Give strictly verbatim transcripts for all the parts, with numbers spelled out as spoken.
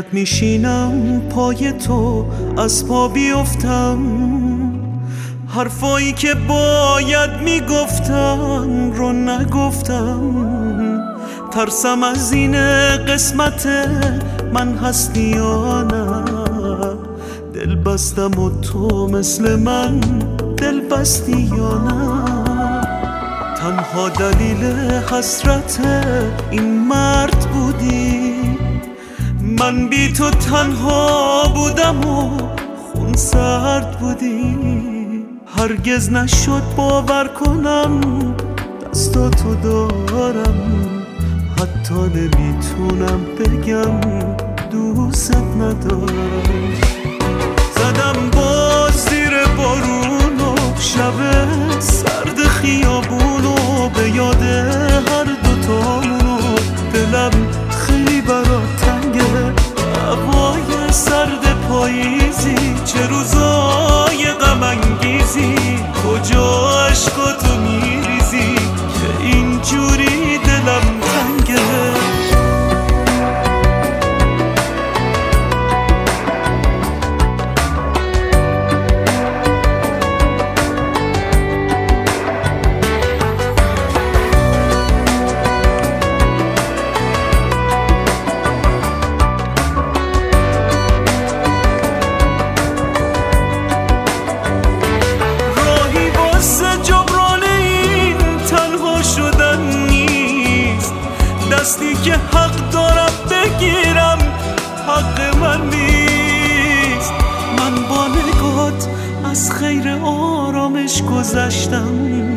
میشینم پای تو از پا بیفتم، حرفایی که باید میگفتم رو نگفتم. ترسم از این قسمت من هستی یا نه، دل بستم و تو مثل من دل بستی یا نه. تنها دلیل حسرت این مرد بودی، من بی تو تنها بودم و خون سرد بودی. هرگز نشد باور کنم دستاتو دارم، حتی نمیتونم بگم دوست ندارم. زدم باز زیر بارون و شب سرد خیابونو به یاد هر دوتامونو. دلم خیلی برات تنگه، هوای سرد پاییزی، چه روزای غم انگیزی، کجا عشقاتو میریزی که اینجوری دلم تنگه. دستی که حق دارم بگیرم حق من نیست. من با نگات از خیر آرامش گذشتم،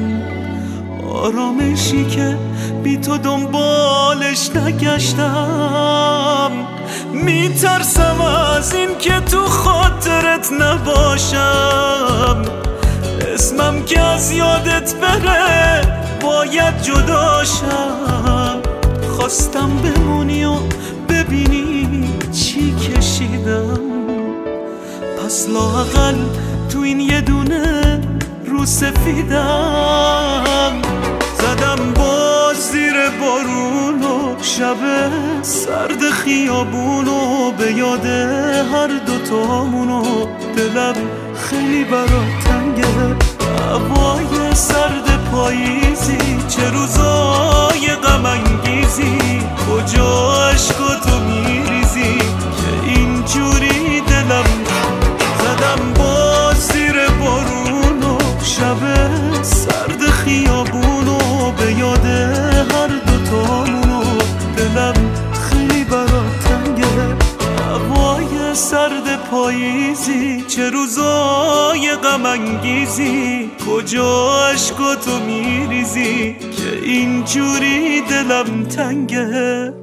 آرامشی که بی تو دنبالش نگشتم. میترسم از این که تو خاطرت نباشم، اسمم که از یادت بره باید جداشم. خواستم بمونی و ببینی چی کشیدم، پس لااقل تو این یه دونه رو سفیدم. زدم باز زیر بارون و شب سرد خیابونو به یاد هر دوتامونو. دلم خیلی برات تنگه، هوای سرد پاییزی، چه روزای غم انگیزی، کجا عشقاتو میریزی که اینجوری دلم. زدم باز زیر بارون و شب سرد خیابونو به یاد هر دوتامونو. دلم خیلی برات تنگه، هوای سرد پاییزی، چه روزای غم انگیزی، کجا عشقاتو میریزی که اینجوری دلم تنگه.